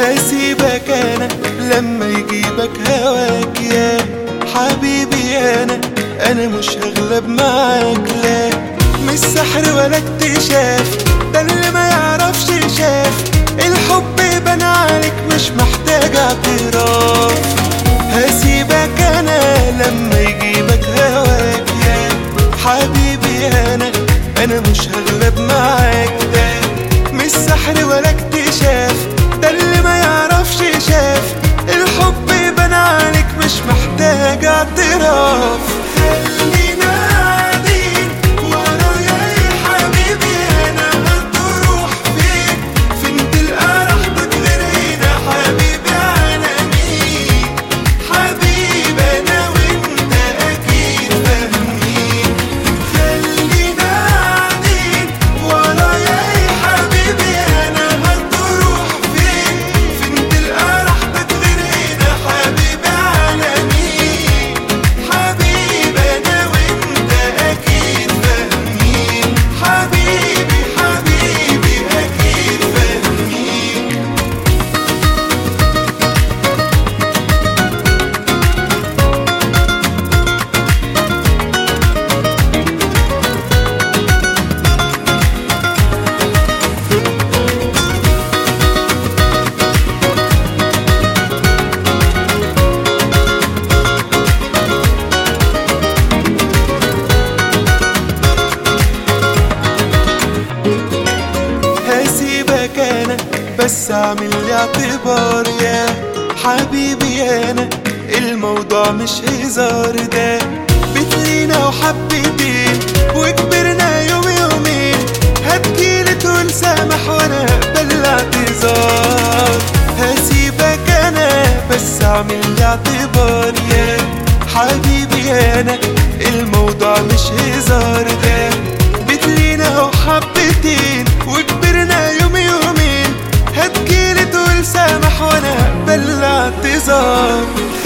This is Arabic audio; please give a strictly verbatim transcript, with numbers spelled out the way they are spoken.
هسيبك انا لما يجيبك هواك يا حبيبي، انا انا مش هغلب معاك، لا مش سحر ولا اكتشاف، ده اللي ما يعرفش شاف. الحب بان عليك مش محتاج اعتراف. هسيبك انا لما يجيبك هواك يا حبيبي، انا انا مش هغلب معاك، ده مش سحر ولا اكتشاف، ده اللي ما يعرفش شاف. الحب بان عليك مش محتاج اعتراف. خلينا قاعدين ورايا يا حبيبي، انا هتروح فين؟ فين تلقى راحتك غير هنا حبيبي؟ على مين حبيبي؟ انا وانت اكيد فاهمين. خلينا قاعدين ورايا يا حبيبي، انا هتروح فين؟ فين تلقى راحتك غير هنا حبيبي؟ على مين حبيبي؟ انا وانت اكيد فاهمين. حبيبي حبيبي اكيد فاهمين. هسيبك انا بس اعمل لي اعتبار يا حبيبي، انا الموضوع مش هزار، ده بتلينا وحبتين وكبرنا يوم يومين. هتجيلي تقول سامح وانا اقبل الاعتذار. هسيبك انا بس اعمل لي اعتبار يا حبيبي، انا الموضوع مش هزار، ده بتلينا وحبتين وكبرنا يوم يومين. هتجيلي تقول سامح وانا اقبل الاعتذار.